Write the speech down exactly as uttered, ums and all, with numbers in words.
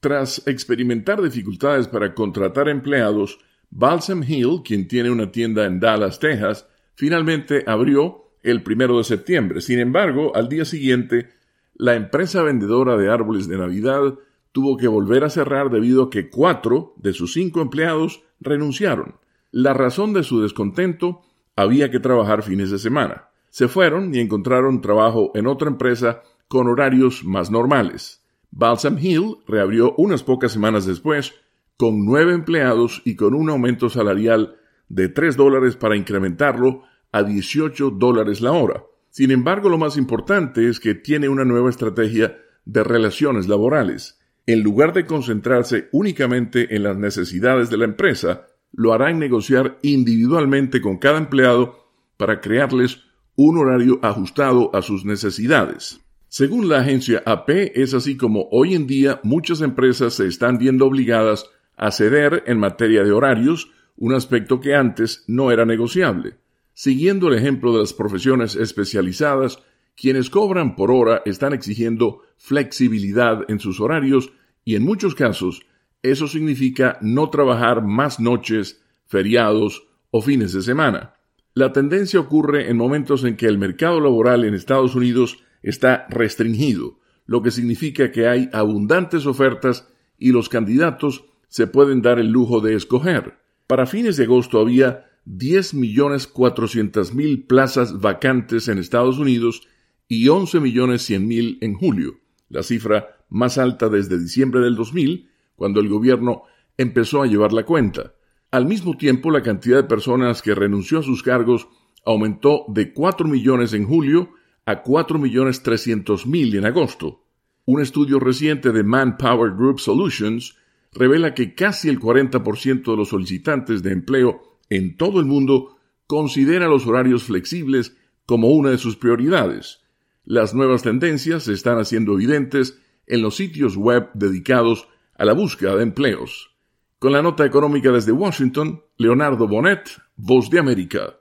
Tras experimentar dificultades para contratar empleados, Balsam Hill, quien tiene una tienda en Dallas, Texas, finalmente abrió el primero de septiembre. Sin embargo, al día siguiente, la empresa vendedora de árboles de Navidad tuvo que volver a cerrar debido a que cuatro de sus cinco empleados renunciaron. La razón de su descontento: había que trabajar fines de semana. Se fueron y encontraron trabajo en otra empresa con horarios más normales. Balsam Hill reabrió unas pocas semanas después con nueve empleados y con un aumento salarial de tres dólares para incrementarlo a dieciocho dólares la hora. Sin embargo, lo más importante es que tiene una nueva estrategia de relaciones laborales. En lugar de concentrarse únicamente en las necesidades de la empresa, lo hará en negociar individualmente con cada empleado para crearles un horario ajustado a sus necesidades. Según la agencia A P, es así como hoy en día muchas empresas se están viendo obligadas a ceder en materia de horarios, un aspecto que antes no era negociable. Siguiendo el ejemplo de las profesiones especializadas, quienes cobran por hora están exigiendo flexibilidad en sus horarios y en muchos casos eso significa no trabajar más noches, feriados o fines de semana. La tendencia ocurre en momentos en que el mercado laboral en Estados Unidos está restringido, lo que significa que hay abundantes ofertas y los candidatos se pueden dar el lujo de escoger. Para fines de agosto había diez millones cuatrocientas mil plazas vacantes en Estados Unidos y once millones cien mil en julio, la cifra más alta desde diciembre del dos mil, cuando el gobierno empezó a llevar la cuenta. Al mismo tiempo, la cantidad de personas que renunció a sus cargos aumentó de cuatro millones en julio a cuatro millones trescientos mil en agosto. Un estudio reciente de Manpower Group Solutions revela que casi el cuarenta por ciento de los solicitantes de empleo en todo el mundo considera los horarios flexibles como una de sus prioridades. Las nuevas tendencias se están haciendo evidentes en los sitios web dedicados a la búsqueda de empleos. Con la nota económica desde Washington, Leonardo Bonet, Voz de América.